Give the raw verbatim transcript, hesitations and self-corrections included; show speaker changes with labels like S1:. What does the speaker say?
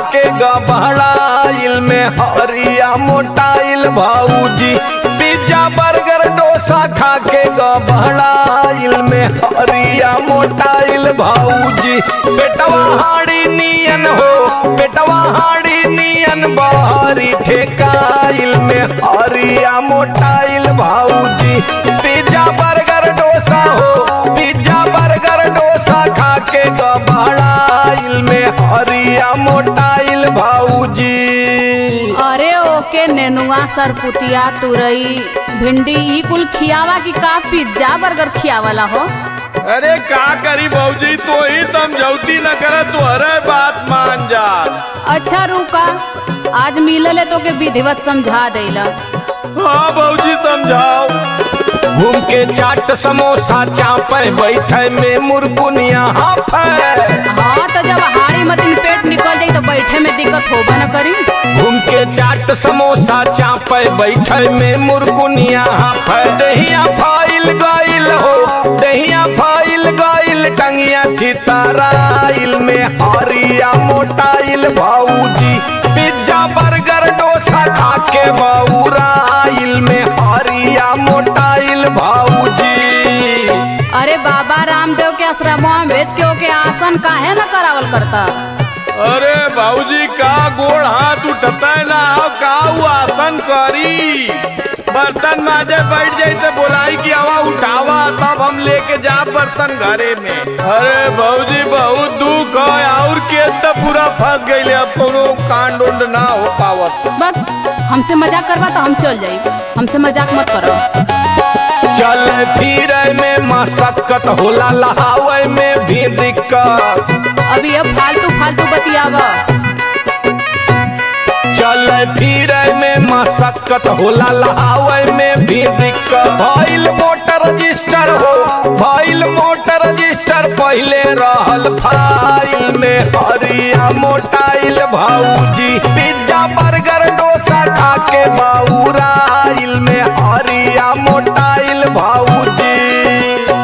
S1: के गबड़ाइल में हरिया मोटाइल भाऊजी। पिज्जा बर्गर डोसा खा के गबड़ाइल में हरिया मोटाइल भाऊजी। बेटवा हाड़ी नियन हो बेटवा हाड़ी नियन बाहरी ठेकाइल में हरिया मोटाइल भाऊजी। पिज्जा बर्गर डोसा हो पिज्जा बर्गर डोसा खा के गबड़ाइल में हरिया मोटाइल भाऊजी।
S2: अरे ओके नेनुआ सरपुतिया तुरई भिंडी ई कुल खियावा की का पिज्जा बर्गर खियावाला हो।
S3: अरे का करी भौजी तो ही समझौती न करे तो अरे बात मान जा।
S2: अच्छा रुका आज मिलले तो के विधिवत समझा देला।
S3: हाँ भौजी समझाओ।
S1: घूम के चाट समोसा चापे बैठे में मुरकुनिया हाफे।
S2: हाँ तो जब हाड़ी मतीन पेट निकल जाई तो बैठे में दिक्कत होबा न करी।
S1: घूम के चाट समोसा चापे बैठे में मुरकुनिया हाफे। दहिया फाइल गइल हो दहिया फाइल गइल टंगिया छितराइल में हरिया मोटाइल भाऊजी। पिज्जा बर्गर डोसा खा के बौराइल में हरिया मोटाइल भाऊजी।
S2: अरे बाबा रामदेव के आश्रमवा में बेच के ओके आसन काहे न करावल करता।
S3: अरे भाऊजी का गोड़ हाथ उठता है ना का वो आसन करी। बर्तन माजे बैठ जाए तो बोलाई की हवा उठावा तब हम लेके जा बर्तन घरे में। अरे भाऊजी बहुत दुख है और के तो पूरा फंस गई अब कोनो कांड उंड ना हो पावत।
S2: बस हमसे मजाक करवा तो हम चल जाई हमसे मजाक मत करो।
S1: चल फिरे में मशक्कत होला लहावे में भी दिक्कत।
S2: अभी अब फालतू फालतू बतियावा।
S1: चल फिरे में मशक्कत होला लहावे में भी दिक्कत। भइल मोटर रजिस्टर हो भइल मोटर रजिस्टर पहले रहल फाइल में हरिया मोटाइल भाऊजी। पिज्जा पर